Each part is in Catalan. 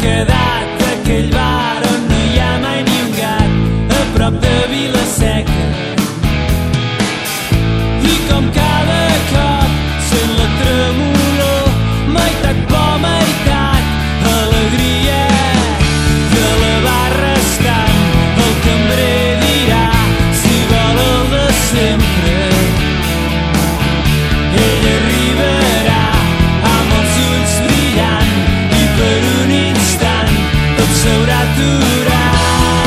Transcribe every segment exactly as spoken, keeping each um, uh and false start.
quedat aquell bar on no hi ha mai ni un gat, a prop de Vila-seca. I com cada cop sent la tremolor, meitat por, meitat alegria, de la barra estant el cambrer dirà si vol el de sempre. Ell arribarà amb els ulls brillant i per un instant tot s'haurà aturat.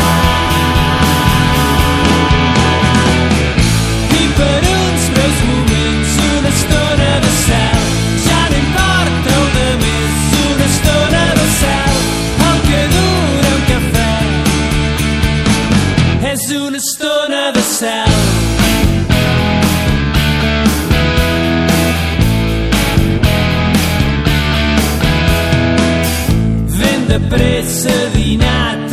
I per uns breus moments, una estona de cel, ja no importa el de més, una estona de cel, el que dura un cafè és una estona de cel. De pressa dinat